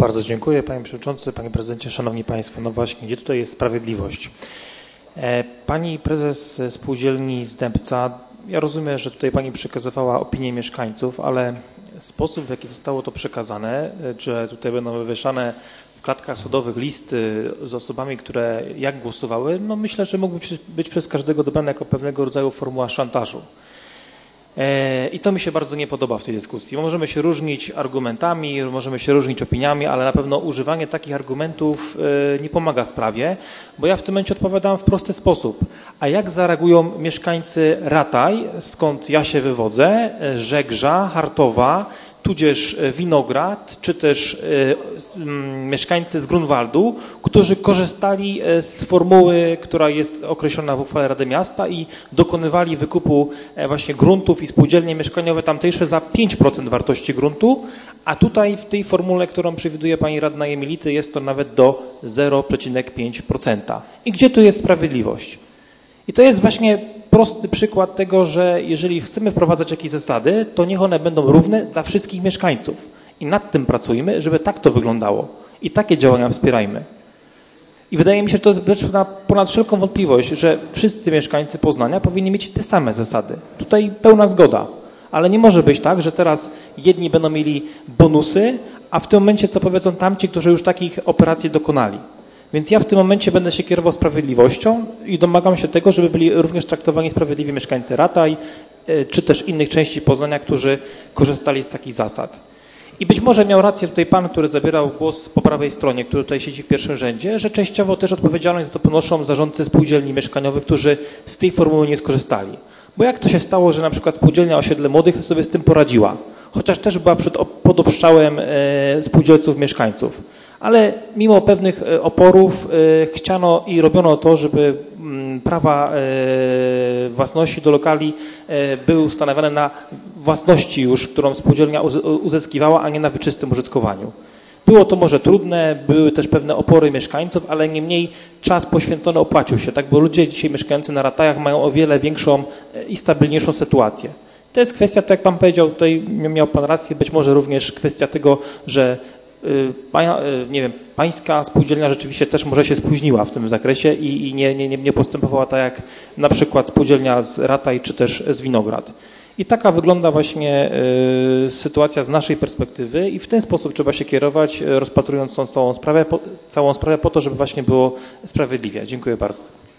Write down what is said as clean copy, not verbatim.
Bardzo dziękuję, panie przewodniczący, panie prezydencie, szanowni państwo. No właśnie, gdzie tutaj jest sprawiedliwość? Pani prezes spółdzielni Zdębca, ja rozumiem, że tutaj pani przekazywała opinię mieszkańców, ale sposób, w jaki zostało to przekazane, że tutaj będą wywieszane w klatkach sądowych listy z osobami, które jak głosowały, no myślę, że mógłby być przez każdego odebrane jako pewnego rodzaju formuła szantażu. I to mi się bardzo nie podoba w tej dyskusji. Możemy się różnić argumentami, możemy się różnić opiniami, ale na pewno używanie takich argumentów nie pomaga sprawie, bo ja w tym momencie odpowiadam w prosty sposób. A jak zareagują mieszkańcy Rataj, skąd ja się wywodzę, Żegrza, Hartowa, tudzież Winograd, czy też mieszkańcy z Grunwaldu, którzy korzystali z formuły, która jest określona w uchwale Rady Miasta i dokonywali wykupu właśnie gruntów i spółdzielnie mieszkaniowe tamtejsze za 5% wartości gruntu, a tutaj w tej formule, którą przewiduje pani radna Jemility, jest to nawet do 0,5%. I gdzie tu jest sprawiedliwość? I to jest właśnie prosty przykład tego, że jeżeli chcemy wprowadzać jakieś zasady, to niech one będą równe dla wszystkich mieszkańców. I nad tym pracujmy, żeby tak to wyglądało. I takie działania wspierajmy. I wydaje mi się, że to jest rzecz ponad wszelką wątpliwość, że wszyscy mieszkańcy Poznania powinni mieć te same zasady. Tutaj pełna zgoda. Ale nie może być tak, że teraz jedni będą mieli bonusy, a w tym momencie co powiedzą tamci, którzy już takich operacji dokonali. Więc ja w tym momencie będę się kierował sprawiedliwością i domagam się tego, żeby byli również traktowani sprawiedliwie mieszkańcy Rataj, czy też innych części Poznania, którzy korzystali z takich zasad. I być może miał rację tutaj pan, który zabierał głos po prawej stronie, który tutaj siedzi w pierwszym rzędzie, że częściowo też odpowiedzialność za to ponoszą zarządcy spółdzielni mieszkaniowych, którzy z tej formuły nie skorzystali. Bo jak to się stało, że na przykład spółdzielnia Osiedle Młodych sobie z tym poradziła, chociaż też była pod obstrzałem spółdzielców mieszkańców. Ale mimo pewnych oporów chciano i robiono to, żeby prawa własności do lokali były ustanawiane na własności już, którą spółdzielnia uzyskiwała, a nie na wieczystym użytkowaniu. Było to może trudne, były też pewne opory mieszkańców, ale niemniej czas poświęcony opłacił się, tak? Bo ludzie dzisiaj mieszkający na Ratajach mają o wiele większą i stabilniejszą sytuację. To jest kwestia, tak jak pan powiedział, tutaj miał pan rację, być może również kwestia tego, że nie wiem, pańska spółdzielnia rzeczywiście też może się spóźniła w tym zakresie i nie postępowała tak jak na przykład spółdzielnia z Rataj czy też z Winograd. I taka wygląda właśnie sytuacja z naszej perspektywy i w ten sposób trzeba się kierować, rozpatrując tą całą sprawę po to, żeby właśnie było sprawiedliwie. Dziękuję bardzo.